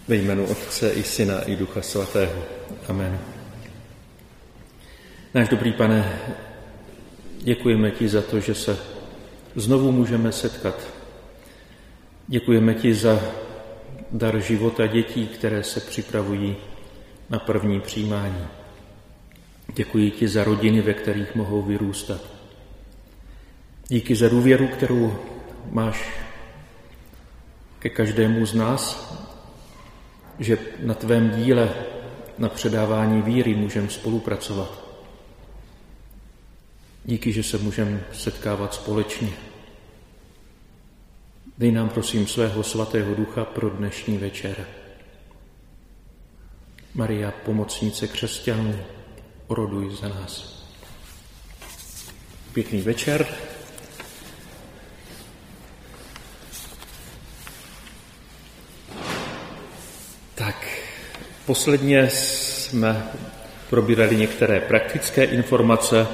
Ve jménu Otce i Syna i Ducha Svatého. Amen. Náš dobrý Pane, děkujeme ti za to, že se znovu můžeme setkat. Děkujeme ti za dar života dětí, které se připravují na první přijímání. Děkuji ti za rodiny, ve kterých mohou vyrůstat. Díky za důvěru, kterou máš ke každému z nás, že na tvém díle, na předávání víry můžeme spolupracovat. Díky, že se můžeme setkávat společně. Dej nám, prosím, svého svatého ducha pro dnešní večer. Maria, pomocnice křesťanů, oroduj za nás. Pěkný večer. Tak, posledně jsme probírali některé praktické informace.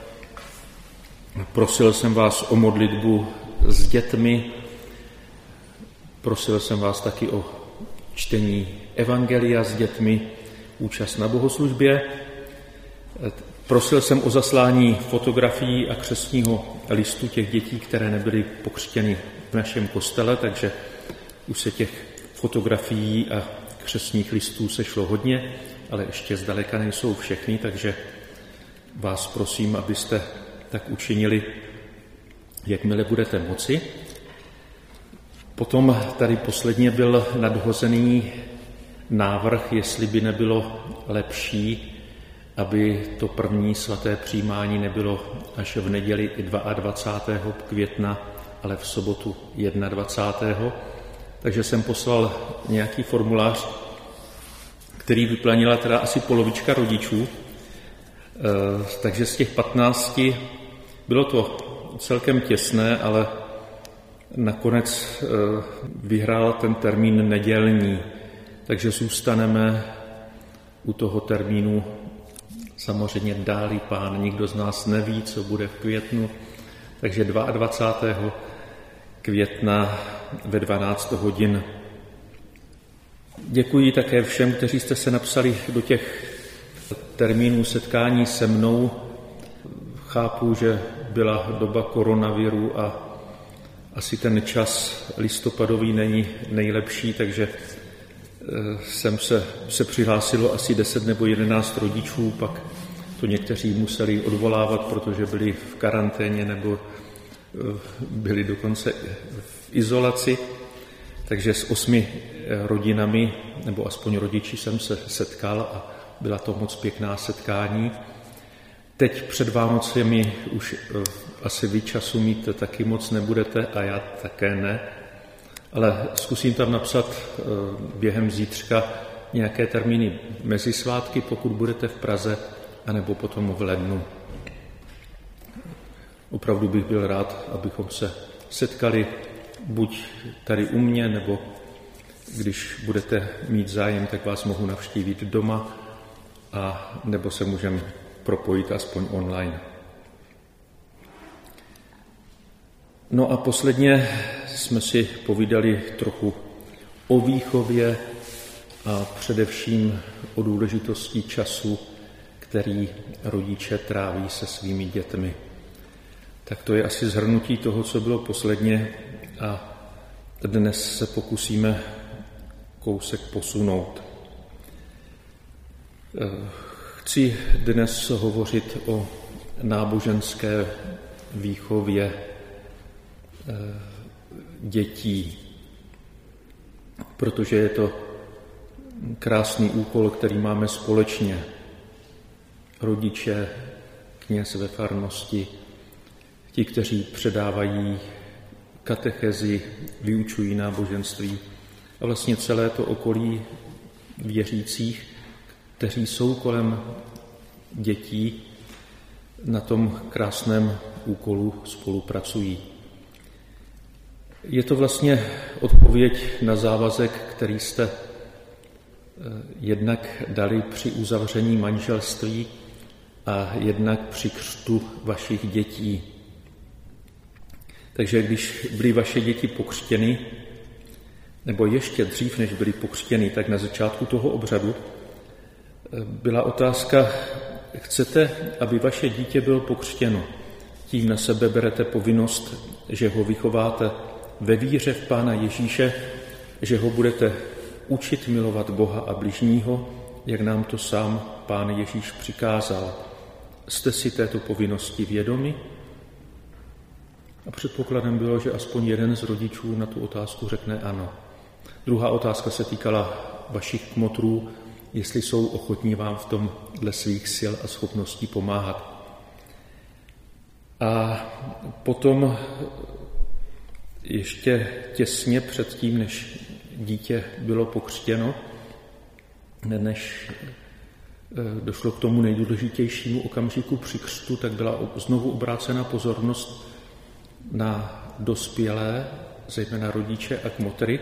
Prosil jsem vás o modlitbu s dětmi. Prosil jsem vás taky o čtení evangelia s dětmi, účast na bohoslužbě. Prosil jsem o zaslání fotografií a křestního listu těch dětí, které nebyly pokřtěny v našem kostele, takže už se těch fotografií a křestních listů sešlo hodně, ale ještě zdaleka nejsou všechny, takže vás prosím, abyste tak učinili, jakmile budete moci. Potom tady posledně byl nadhozený návrh, jestli by nebylo lepší, aby to první svaté přijímání nebylo až v neděli 22. května, ale v sobotu 21. Takže jsem poslal nějaký formulář, který vyplnila teda asi polovička rodičů. Takže z těch 15 bylo to celkem těsné, ale nakonec vyhrál ten termín nedělní. Takže zůstaneme u toho termínu. Samozřejmě dálí Pán, nikdo z nás neví, co bude v květnu. Takže 22. května ve 12 hodin. Děkuji také všem, kteří jste se napsali do těch termínů setkání se mnou. Chápu, že byla doba koronaviru a asi ten čas listopadový není nejlepší, takže jsem se přihlásilo asi 10 nebo 11 rodičů, pak to někteří museli odvolávat, protože byli v karanténě nebo byli dokonce v izolaci. Takže s 8 rodinami, nebo aspoň rodiči, jsem se setkal a byla to moc pěkná setkání. Teď před Vánocemi už asi vy času mít taky moc nebudete a já také ne, ale zkusím tam napsat během zítřka nějaké termíny mezi svátky, pokud budete v Praze, anebo potom v lednu. Opravdu bych byl rád, abychom se setkali buď tady u mě, nebo když budete mít zájem, tak vás mohu navštívit doma, a nebo se můžeme propojit aspoň online. No a posledně jsme si povídali trochu o výchově a především o důležitosti času, který rodiče tráví se svými dětmi. Tak to je asi shrnutí toho, co bylo posledně, a dnes se pokusíme kousek posunout. Chci dnes hovořit o náboženské výchově dětí, protože je to krásný úkol, který máme společně. Rodiče, kněz ve farnosti, ti, kteří předávají katechezi, vyučují náboženství a vlastně celé to okolí věřících, kteří jsou kolem dětí, na tom krásném úkolu spolupracují. Je to vlastně odpověď na závazek, který jste jednak dali při uzavření manželství a jednak při křtu vašich dětí. Takže když byly vaše děti pokřtěny, nebo ještě dřív, než byli pokřtěni, tak na začátku toho obřadu byla otázka: chcete, aby vaše dítě bylo pokřtěno? Tím na sebe berete povinnost, že ho vychováte ve víře v Pána Ježíše, že ho budete učit milovat Boha a bližního, jak nám to sám Pán Ježíš přikázal. Jste si této povinnosti vědomi? A předpokladem bylo, že aspoň jeden z rodičů na tu otázku řekne ano. Druhá otázka se týkala vašich kmotrů, jestli jsou ochotní vám v tom dle svých sil a schopností pomáhat. A potom ještě těsně před tím, než dítě bylo pokřtěno, než došlo k tomu nejdůležitějšímu okamžiku při křtu, tak byla znovu obrácena pozornost na dospělé, zejména rodiče a kmotry.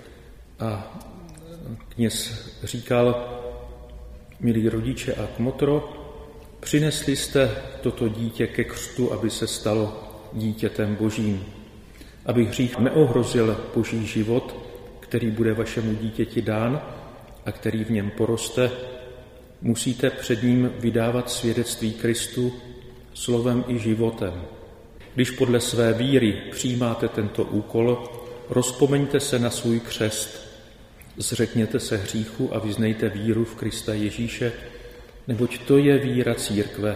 A kněz říkal: milí rodiče a kmotro, přinesli jste toto dítě ke křtu, aby se stalo dítětem Božím. Aby hřích neohrozil Boží život, který bude vašemu dítěti dán a který v něm poroste, musíte před ním vydávat svědectví Kristu slovem i životem. Když podle své víry přijímáte tento úkol, rozpomeňte se na svůj křest, zřekněte se hříchu a vyznejte víru v Krista Ježíše, neboť to je víra církve.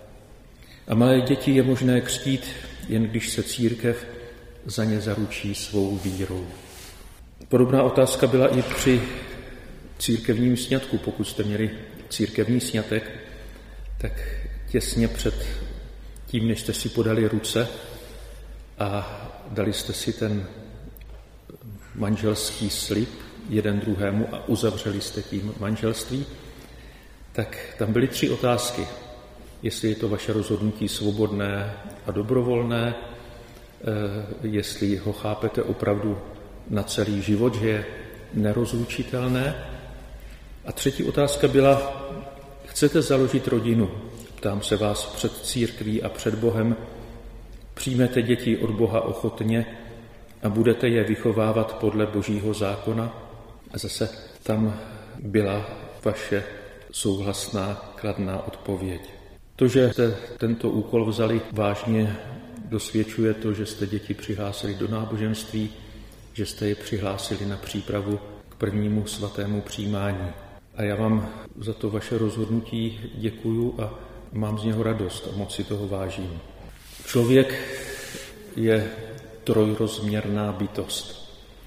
A malé děti je možné křtít, jen když se církev za ně zaručí svou vírou. Podobná otázka byla i při církevním sňatku. Pokud jste měli církevní sňatek, tak těsně před tím, než jste si podali ruce a dali jste si ten manželský slib jeden druhému a uzavřeli jste tím manželství, tak tam byly 3 otázky. Jestli je to vaše rozhodnutí svobodné a dobrovolné, jestli ho chápete opravdu na celý život, že je nerozlučitelné. A 3. otázka byla: chcete založit rodinu? Ptám se vás před církví a před Bohem. Přijmete děti od Boha ochotně a budete je vychovávat podle Božího zákona? A zase tam byla vaše souhlasná, kladná odpověď. To, že jste tento úkol vzali vážně, dosvědčuje to, že jste děti přihlásili do náboženství, že jste je přihlásili na přípravu k prvnímu svatému přijímání. A já vám za to vaše rozhodnutí děkuju a mám z něho radost a moc si toho vážím. Člověk je trojrozměrná bytost.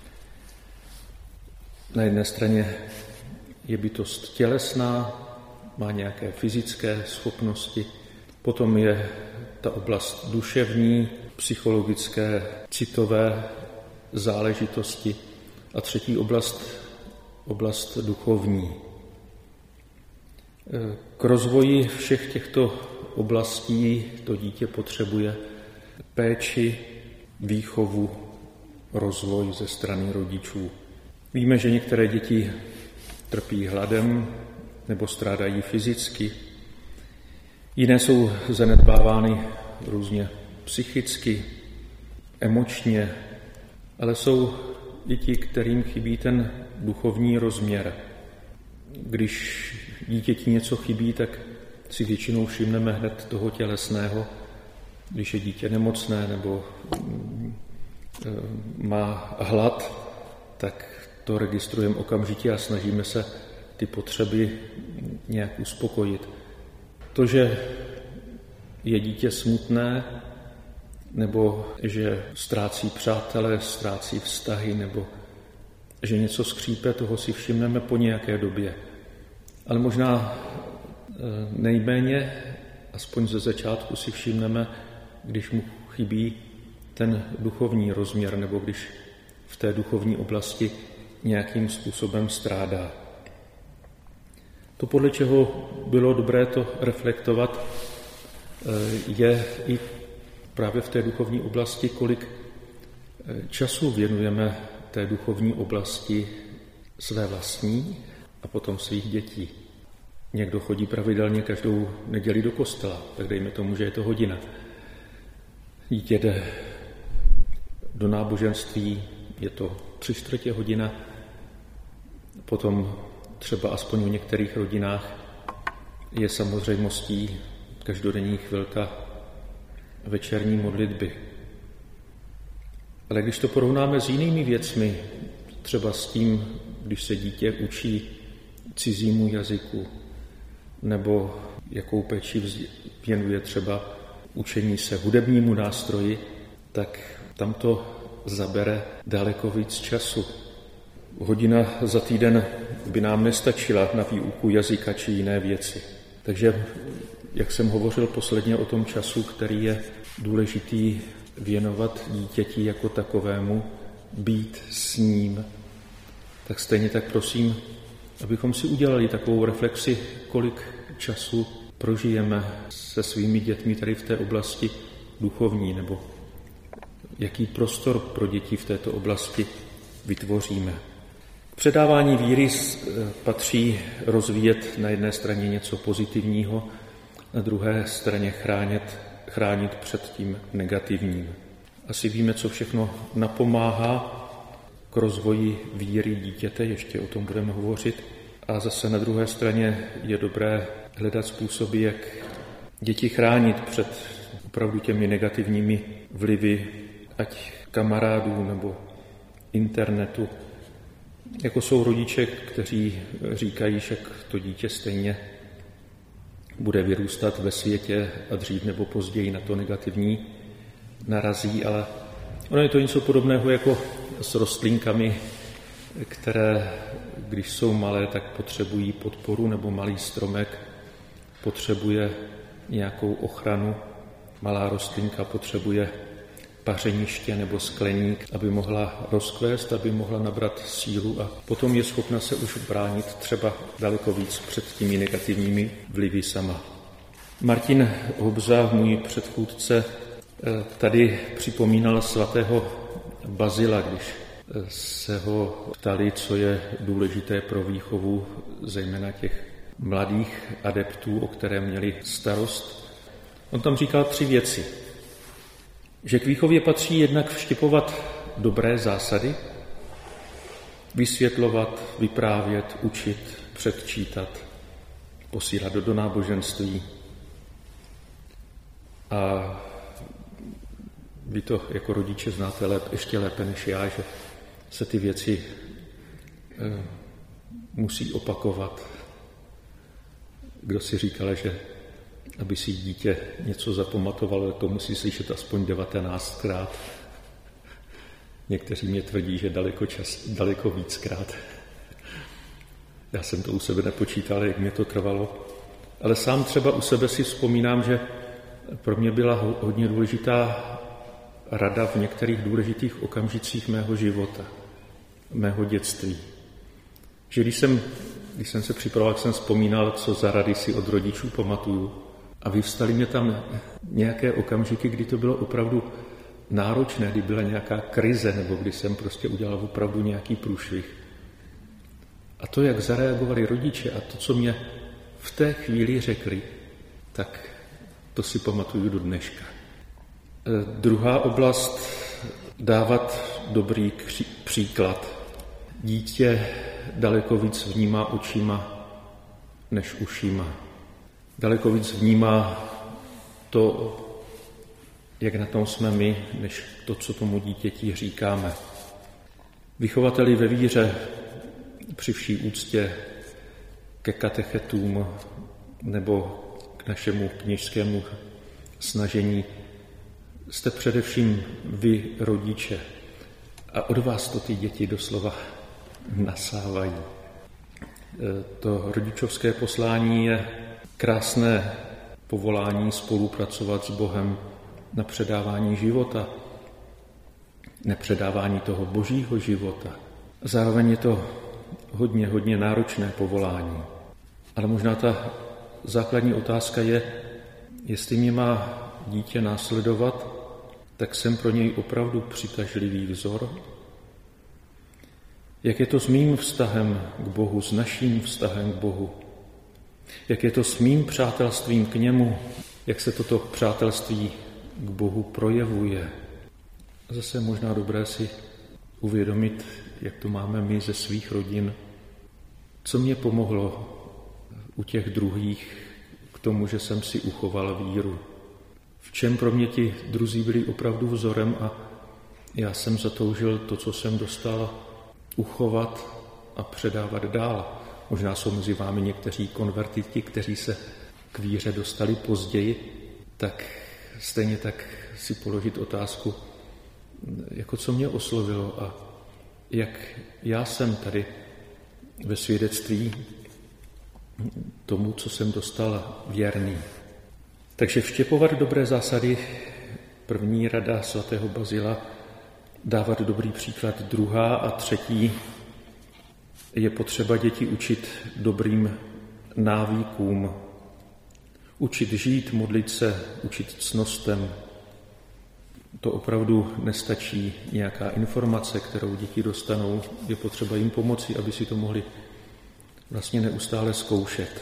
Na jedné straně je bytost tělesná, má nějaké fyzické schopnosti, potom je ta oblast duševní, psychologické, citové záležitosti a 3. oblast duchovní. K rozvoji všech těchto oblastí to dítě potřebuje péči, výchovu, rozvoj ze strany rodičů. Víme, že některé děti trpí hladem nebo strádají fyzicky, jiné jsou zanedbávány různě psychicky, emočně, ale jsou i ti, kterým chybí ten duchovní rozměr. Když dítěti něco chybí, tak si většinou všimneme hned toho tělesného. Když je dítě nemocné nebo má hlad, tak to registrujeme okamžitě a snažíme se ty potřeby nějak uspokojit. To, že je dítě smutné, nebo že ztrácí přátele, ztrácí vztahy, nebo že něco skřípe, toho si všimneme po nějaké době. Ale možná nejméně, aspoň ze začátku si všimneme, když mu chybí ten duchovní rozměr, nebo když v té duchovní oblasti nějakým způsobem strádá. To, podle čeho bylo dobré to reflektovat, je i právě v té duchovní oblasti, kolik času věnujeme té duchovní oblasti své vlastní a potom svých dětí. Někdo chodí pravidelně každou neděli do kostela, tak dejme tomu, že je to hodina. Dítě jde do náboženství, je to 3/4 hodina, potom třeba aspoň v některých rodinách je samozřejmostí každodenní chvilka večerní modlitby. Ale když to porovnáme s jinými věcmi, třeba s tím, když se dítě učí cizímu jazyku, nebo jakou péči věnuje třeba učení se hudebnímu nástroji, tak tam to zabere daleko víc času. Hodina za týden by nám nestačila na výuku jazyka či jiné věci. Takže, jak jsem hovořil posledně o tom času, který je důležitý věnovat dítěti jako takovému, být s ním, tak stejně tak prosím, abychom si udělali takovou reflexi, kolik času prožijeme se svými dětmi tady v té oblasti duchovní, nebo jaký prostor pro děti v této oblasti vytvoříme. K předávání víry patří rozvíjet na jedné straně něco pozitivního, na druhé straně chránit před tím negativním. Asi víme, co všechno napomáhá k rozvoji víry dítěte, ještě o tom budeme hovořit. A zase na druhé straně je dobré hledat způsoby, jak děti chránit před opravdu těmi negativními vlivy, ať kamarádů nebo internetu. Jako jsou rodiče, kteří říkají, že to dítě stejně bude vyrůstat ve světě a dřív nebo později na to negativní narazí, ale ono je to něco podobného jako s rostlinkami, které, když jsou malé, tak potřebují podporu, nebo malý stromek potřebuje nějakou ochranu. Malá rostlinka potřebuje pařeniště nebo skleník, aby mohla rozkvést, aby mohla nabrat sílu a potom je schopna se už bránit třeba daleko víc před těmi negativními vlivy sama. Martin Hobza, můj předchůdce, tady připomínal svatého Bazila, když se ho ptali, co je důležité pro výchovu zejména těch mladých adeptů, o které měli starost. On tam říkal 3 věci. Že k výchově patří jednak vštěpovat dobré zásady, vysvětlovat, vyprávět, učit, předčítat, posílat do náboženství. A vy to jako rodiče znáte ještě lépe než já, že se ty věci musí opakovat. Kdo si říkal, že aby si dítě něco zapamatovalo, to musí slyšet aspoň 19krát. Někteří mě tvrdí, že daleko víckrát. Já jsem to u sebe nepočítal, jak mě to trvalo. Ale sám třeba u sebe si vzpomínám, že pro mě byla hodně důležitá rada v některých důležitých okamžicích mého života, mého dětství. Že když jsem se připravoval, jsem vzpomínal, co za rady si od rodičů pamatuju. A vyvstaly mě tam nějaké okamžiky, kdy to bylo opravdu náročné, kdy byla nějaká krize, nebo kdy jsem prostě udělal opravdu nějaký průšvih. A to, jak zareagovali rodiče a to, co mě v té chvíli řekli, tak to si pamatuju do dneška. Druhá oblast, dávat dobrý příklad. Dítě daleko víc vnímá očima než ušima. Daleko víc vnímá to, jak na tom jsme my, než to, co tomu dítěti říkáme. Vychovateli ve víře při vší úctě ke katechetům nebo k našemu kněžskému snažení jste především vy, rodiče. A od vás to ty děti doslova nasávají. To rodičovské poslání je krásné povolání spolupracovat s Bohem na předávání života, nepředávání toho božího života. Zároveň je to hodně náročné povolání. Ale možná ta základní otázka je, jestli mě má dítě následovat, tak jsem pro něj opravdu přitažlivý vzor. Jak je to s mým vztahem k Bohu, s naším vztahem k Bohu? Jak je to s mým přátelstvím k němu? Jak se toto přátelství k Bohu projevuje? Zase možná dobré si uvědomit, jak to máme my ze svých rodin. Co mě pomohlo u těch druhých k tomu, že jsem si uchoval víru? V čem pro mě ti druzí byli opravdu vzorem a já jsem zatoužil to, co jsem dostal, uchovat a předávat dál. Možná jsou mezi vámi někteří konvertiti, kteří se k víře dostali později, tak stejně tak si položit otázku, jako co mě oslovilo a jak já jsem tady ve svědectví tomu, co jsem dostal, věrný. Takže vštěpovat dobré zásady, první rada svatého Bazila, dávat dobrý příklad, druhá a třetí, je potřeba děti učit dobrým návykům, učit žít, modlit se, učit ctnostem. To opravdu nestačí nějaká informace, kterou děti dostanou, je potřeba jim pomoci, aby si to mohli vlastně neustále zkoušet.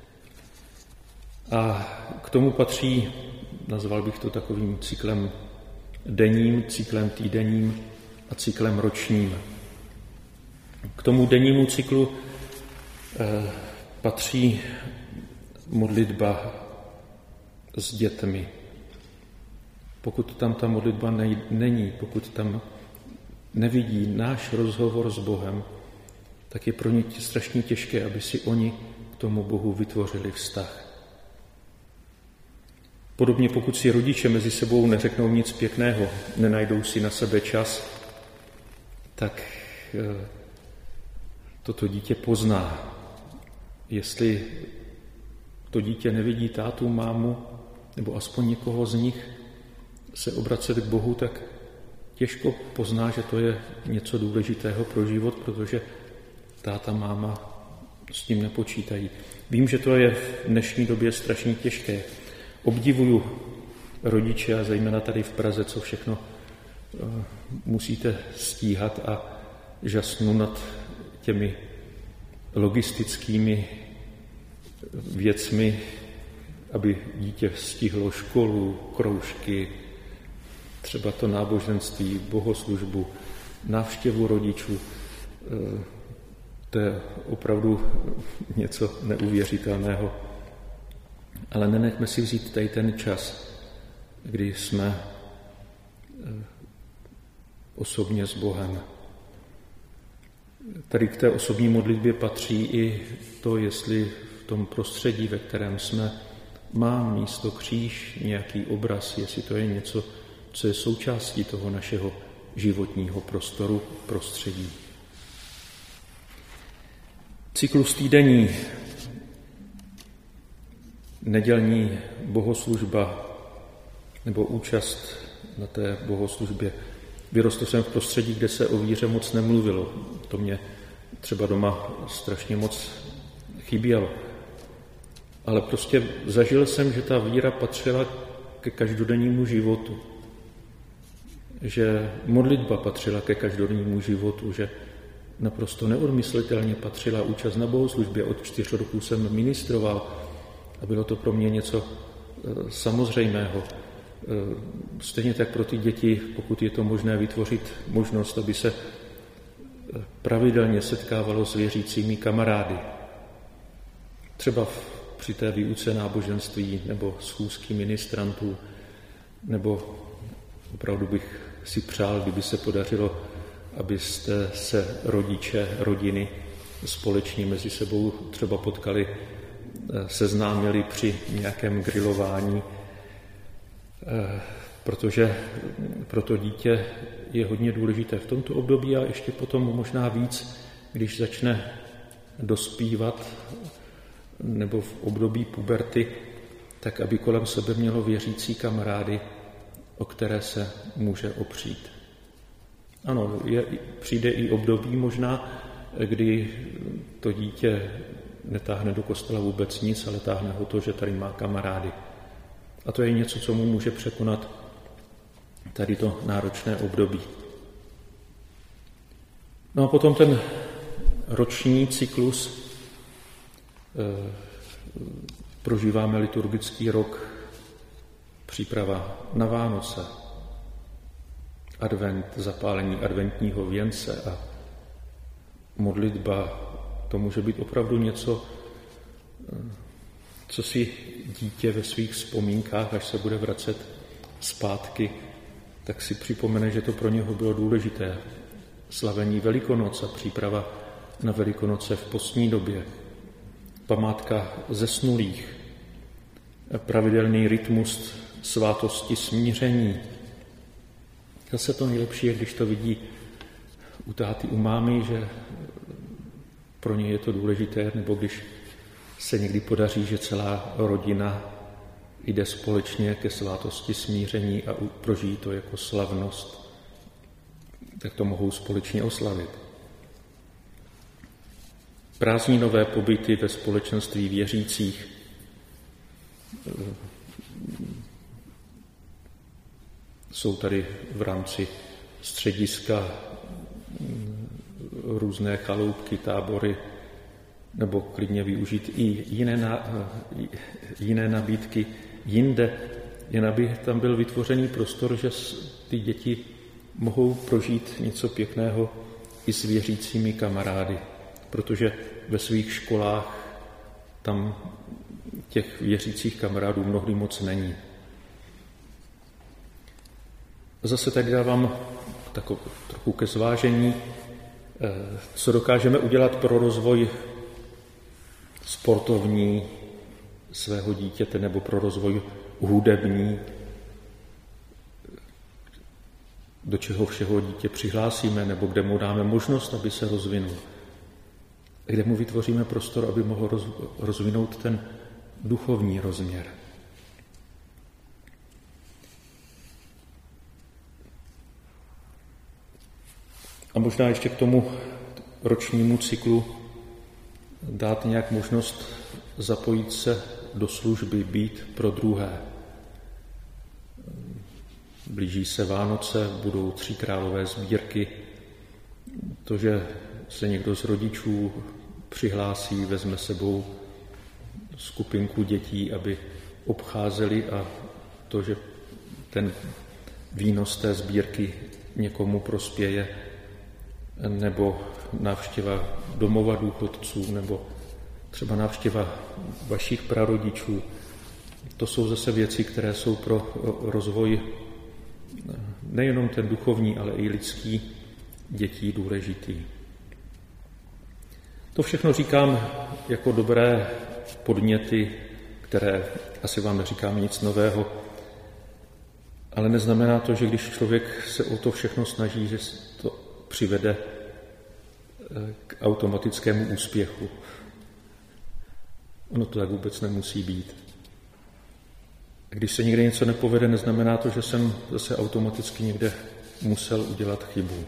A k tomu patří, nazval bych to takovým cyklem denním, cyklem týdenním a cyklem ročním. K tomu dennímu cyklu patří modlitba s dětmi. Pokud tam ta modlitba není, pokud tam nevidí náš rozhovor s Bohem, tak je pro ně strašně těžké, aby si oni k tomu Bohu vytvořili vztah. Podobně pokud si rodiče mezi sebou neřeknou nic pěkného, nenajdou si na sebe čas, tak toto dítě pozná. Jestli to dítě nevidí tátu, mámu, nebo aspoň někoho z nich se obracet k Bohu, tak těžko pozná, že to je něco důležitého pro život, protože táta, máma s tím nepočítají. Vím, že to je v dnešní době strašně těžké. Obdivuju rodiče, a zejména tady v Praze, co všechno musíte stíhat, a žasnu nad těmi logistickými věcmi, aby dítě stihlo školu, kroužky, třeba to náboženství, bohoslužbu, návštěvu rodičů. To je opravdu něco neuvěřitelného. Ale nenechme si vzít tady ten čas, kdy jsme osobně s Bohem. Tady k té osobní modlitbě patří i to, jestli v tom prostředí, ve kterém jsme, má místo kříž, nějaký obraz, jestli to je něco, co je součástí toho našeho životního prostoru, prostředí. Cyklus týdenní, nedělní bohoslužba nebo účast na té bohoslužbě. Vyrostl jsem v prostředí, kde se o víře moc nemluvilo. To mě třeba doma strašně moc chybělo. Ale prostě zažil jsem, že ta víra patřila ke každodennímu životu. Že modlitba patřila ke každodennímu životu, že naprosto neodmyslitelně patřila účast na bohoslužbě. Od 4 roků jsem ministroval a bylo to pro mě něco samozřejmého. Stejně tak pro ty děti, pokud je to možné, vytvořit možnost, aby se pravidelně setkávalo s věřícími kamarády. Třeba při té výuce náboženství nebo schůzky ministrantů, nebo opravdu bych si přál, kdyby se podařilo, abyste se rodiče, rodiny společně mezi sebou třeba potkali, seznámili při nějakém grilování, protože pro to dítě je hodně důležité v tomto období a ještě potom možná víc, když začne dospívat nebo v období puberty, tak aby kolem sebe mělo věřící kamarády, o které se může opřít. Ano, přijde i období možná, kdy to dítě netáhne do kostela vůbec nic, ale táhne ho to, že tady má kamarády. A to je něco, co mu může překonat tady to náročné období. No a potom ten roční cyklus. Prožíváme liturgický rok, příprava na Vánoce, advent, zapálení adventního věnce a modlitba, to může být opravdu něco, co si dítě ve svých vzpomínkách, až se bude vracet zpátky, tak si připomene, že to pro něho bylo důležité. Slavení Velikonoc a příprava na Velikonoce v postní době, památka zesnulých, pravidelný rytmus svátosti smíření. Zase to nejlepší je, když to vidí u táty, u mámy, že pro ně je to důležité, nebo když se někdy podaří, že celá rodina jde společně ke svátosti smíření a prožijí to jako slavnost, tak to mohou společně oslavit. Prázdninové pobyty ve společenství věřících, jsou tady v rámci střediska různé chaloupky, tábory, nebo klidně využít i jiné nabídky jinde, jen aby tam byl vytvořený prostor, že ty děti mohou prožít něco pěkného i s věřícími kamarády, protože ve svých školách tam těch věřících kamarádů mnohdy moc není. Zase tady dávám trochu ke zvážení, co dokážeme udělat pro rozvoj sportovní svého dítěte nebo pro rozvoj hudební, do čeho všeho dítě přihlásíme nebo kde mu dáme možnost, aby se rozvinul. Kde mu vytvoříme prostor, aby mohl rozvinout ten duchovní rozměr. A možná ještě k tomu ročnímu cyklu dát nějak možnost zapojit se do služby, být pro druhé. Blíží se Vánoce, budou 3 králové sbírky. To, že se někdo z rodičů přihlásí, vezme sebou skupinku dětí, aby obcházeli, a to, že ten výnos té sbírky někomu prospěje, nebo návštěva domova důchodců, nebo třeba návštěva vašich prarodičů. To jsou zase věci, které jsou pro rozvoj nejenom ten duchovní, ale i lidský dětí důležitý. To všechno říkám jako dobré podněty, které asi vám neříkám nic nového, ale neznamená to, že když člověk se o to všechno snaží, že to přivede k automatickému úspěchu. Ono to tak vůbec nemusí být. Když se někde něco nepovede, neznamená to, že jsem zase automaticky někde musel udělat chybu.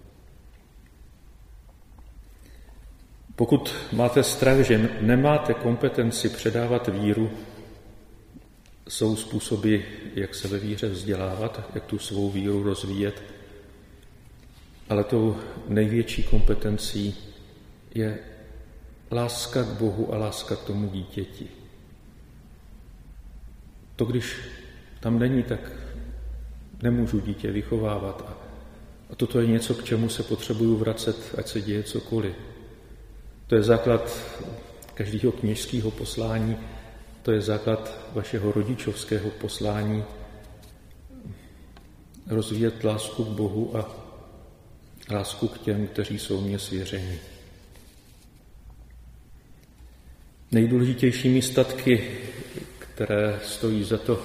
Pokud máte strach, že nemáte kompetenci předávat víru, jsou způsoby, jak se ve víře vzdělávat, jak tu svou víru rozvíjet, ale tou největší kompetencí je láska k Bohu a láska k tomu dítěti. To, když tam není, tak nemůžu dítě vychovávat. A toto je něco, k čemu se potřebuju vracet, ať se děje cokoliv. To je základ každého kněžského poslání, to je základ vašeho rodičovského poslání. Rozvíjet lásku k Bohu a lásku k těm, kteří jsou mně svěřeni. Nejdůležitějšími statky, které stojí za to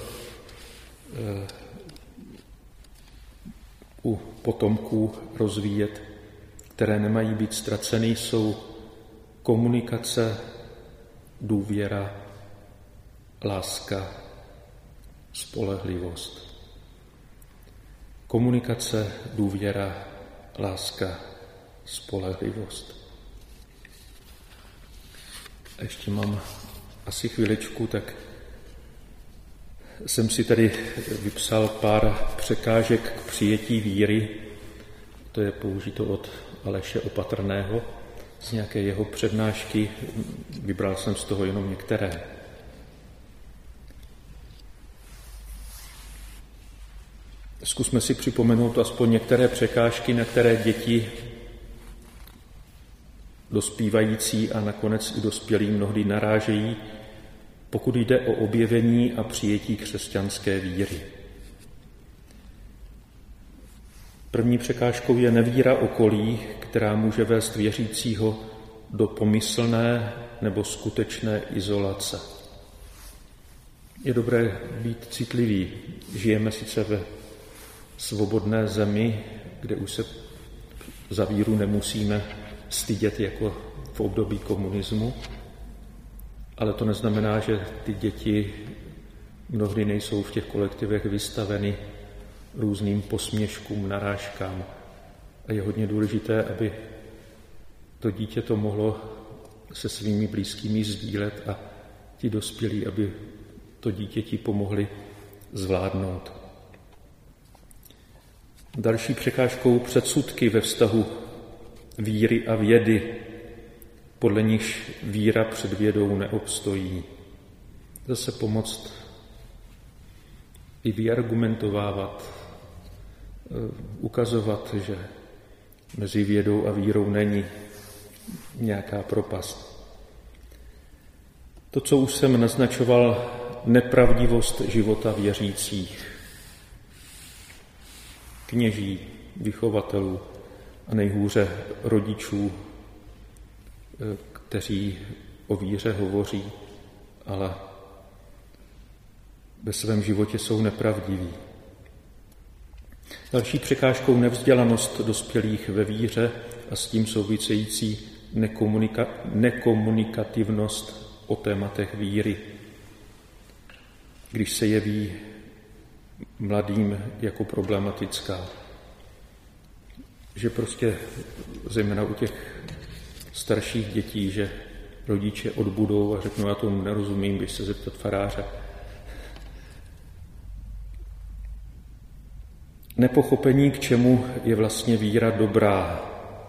u potomků rozvíjet, které nemají být ztraceny, jsou komunikace, důvěra, láska, spolehlivost. Komunikace, důvěra, láska, spolehlivost. A ještě mám asi chviličku, tak jsem si tady vypsal pár překážek k přijetí víry. To je použito od Aleše Opatrného z nějaké jeho přednášky. Vybral jsem z toho jenom některé. Zkusme si připomenout aspoň některé překážky, na které děti dospívající a nakonec i dospělí mnohdy narážejí, pokud jde o objevení a přijetí křesťanské víry. První překážkou je nevíra okolí, která může vést věřícího do pomyslné nebo skutečné izolace. Je dobré být citlivý. Žijeme sice ve svobodné zemi, kde už se za víru nemusíme stydět jako v období komunismu, ale to neznamená, že ty děti mnohdy nejsou v těch kolektivech vystaveny různým posměškům, narážkám. A je hodně důležité, aby to dítě to mohlo se svými blízkými sdílet a ti dospělí, aby to dítěti pomohli zvládnout. Další překážkou předsudky ve vztahu víry a vědy, podle nichž víra před vědou neobstojí. Zase pomoct i vyargumentovávat, ukazovat, že mezi vědou a vírou není nějaká propast. To, co už jsem naznačoval, nepravdivost života věřících, kněží, vychovatelů a nejhůře rodičů, kteří o víře hovoří, ale ve svém životě jsou nepravdiví. Další překážkou nevzdělanost dospělých ve víře a s tím související nekomunikativnost o tématech víry, když se jeví mladým jako problematická. Že prostě zejména u těch starších dětí, že rodiče odbudou a řeknou, já tomu nerozumím, běž se zeptat faráře. Nepochopení, k čemu je vlastně víra dobrá,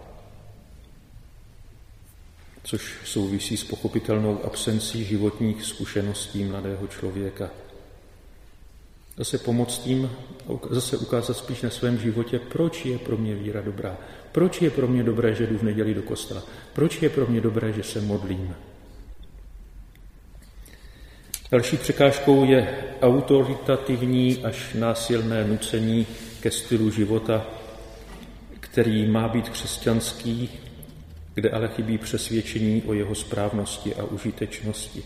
což souvisí s pochopitelnou absencí životních zkušeností mladého člověka. Zase pomoct tím, zase ukázat spíš na svém životě, proč je pro mě víra dobrá. Proč je pro mě dobré, že jdu v neděli do kostela. Proč je pro mě dobré, že se modlím. Další překážkou je autoritativní až násilné nucení ke stylu života, který má být křesťanský, kde ale chybí přesvědčení o jeho správnosti a užitečnosti.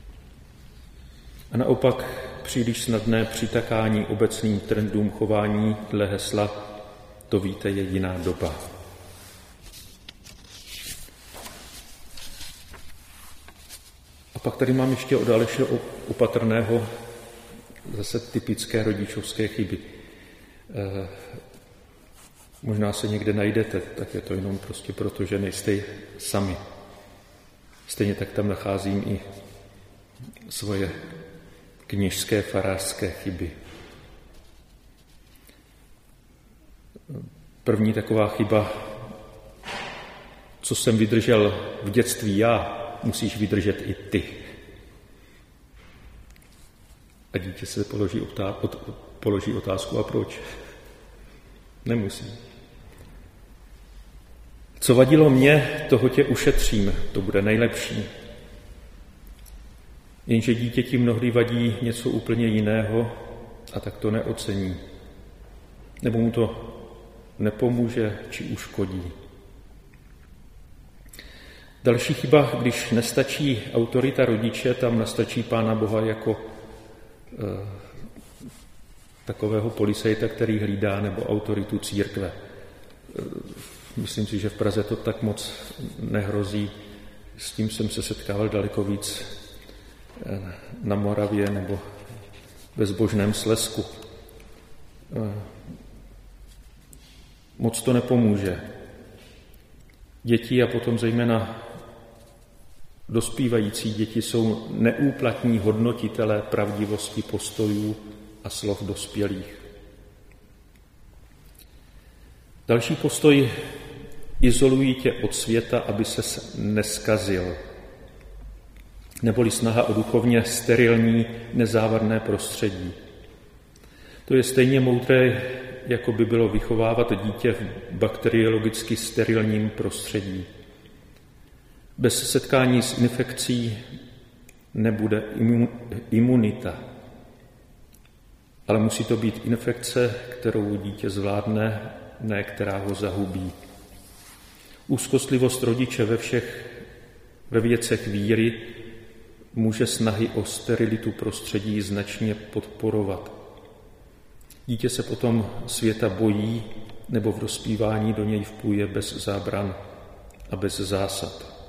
A naopak příliš snadné přitakání obecným trendům chování dle hesla to víte, je jiná doba. A pak tady mám ještě od Aleše Opatrného zase typické rodičovské chyby. Možná se někde najdete, tak je to jenom prostě proto, že nejste sami. Stejně tak tam nacházím i svoje kněžské farářské chyby. První taková chyba, co jsem vydržel v dětství já, musíš vydržet i ty. A dítě se položí otázku, a proč? Nemusí. Co vadilo mně, toho tě ušetřím, to bude nejlepší. Jenže dítěti mnohdy vadí něco úplně jiného a tak to neocení. Nebo mu to nepomůže či uškodí. Další chyba, když nestačí autorita rodiče, tam nastačí Pána Boha jako takového policajta, který hlídá, nebo autoritu církve. Myslím si, že v Praze to tak moc nehrozí. S tím jsem se setkával daleko víc na Moravě nebo ve Zbožném Slezsku. Moc to nepomůže. Děti a potom zejména dospívající děti jsou neúplatní hodnotitelé pravdivosti postojů a slov dospělých. Další postoj: izolují tě od světa, aby ses neskazil. Neboli snaha o duchovně sterilní, nezávadné prostředí. To je stejně moudré, jako by bylo vychovávat dítě v bakteriologicky sterilním prostředí. Bez setkání s infekcí nebude imunita, ale musí to být infekce, kterou dítě zvládne, ne která ho zahubí. Úzkostlivost rodiče ve věcech víry může snahy o sterilitu prostředí značně podporovat. Dítě se potom světa bojí nebo v dospívání do něj vpluje bez zábran a bez zásad.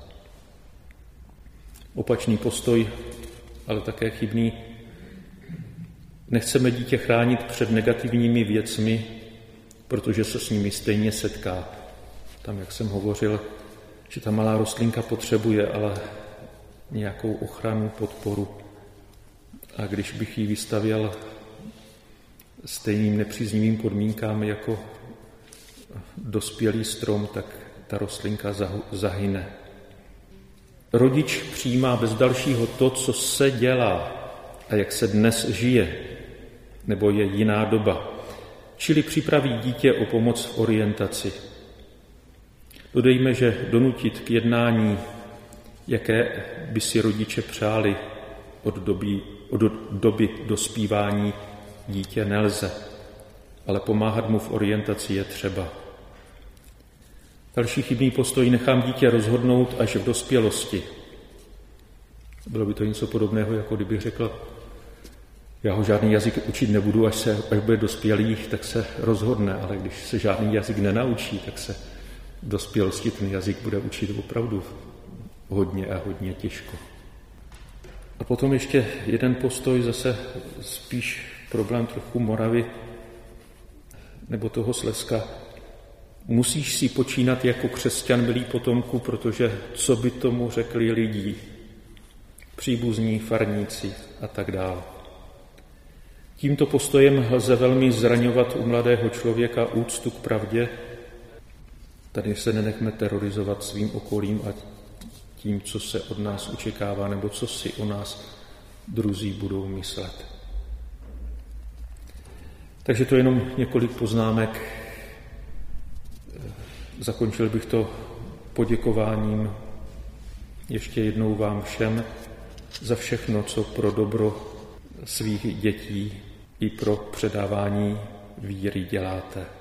Opačný postoj, ale také chybný. Nechceme dítě chránit před negativními věcmi, protože se s nimi stejně setká. Tam, jak jsem hovořil, že ta malá rostlinka potřebuje ale nějakou ochranu, podporu. A když bych ji vystavěl stejným nepříznivým podmínkám jako dospělý strom, tak ta rostlinka zahyne. Rodič přijímá bez dalšího to, co se dělá a jak se dnes žije, nebo je jiná doba, čili připraví dítě o pomoc v orientaci. Dodejme, že donutit k jednání, jaké by si rodiče přáli od doby dospívání, dítě nelze, ale pomáhat mu v orientaci je třeba. Další chybný postoj: nechám dítě rozhodnout až v dospělosti. Bylo by to něco podobného, jako kdybych řekl, já ho žádný jazyk učit nebudu, až bude dospělý, tak se rozhodne, ale když se žádný jazyk nenaučí, tak se v dospělosti ten jazyk bude učit opravdu hodně a hodně těžko. A potom ještě jeden postoj, zase spíš problém trochu Moravy nebo toho Slezska. Musíš si počínat jako křesťan, milý potomku, protože co by tomu řekli lidi, příbuzní, farníci a tak dále. Tímto postojem lze velmi zraňovat u mladého člověka úctu k pravdě. Tady se nenechme terorizovat svým okolím a tím, co se od nás očekává, nebo co si o nás druzí budou myslet. Takže to jenom několik poznámek. Zakončil bych to poděkováním ještě jednou vám všem za všechno, co pro dobro svých dětí i pro předávání víry děláte.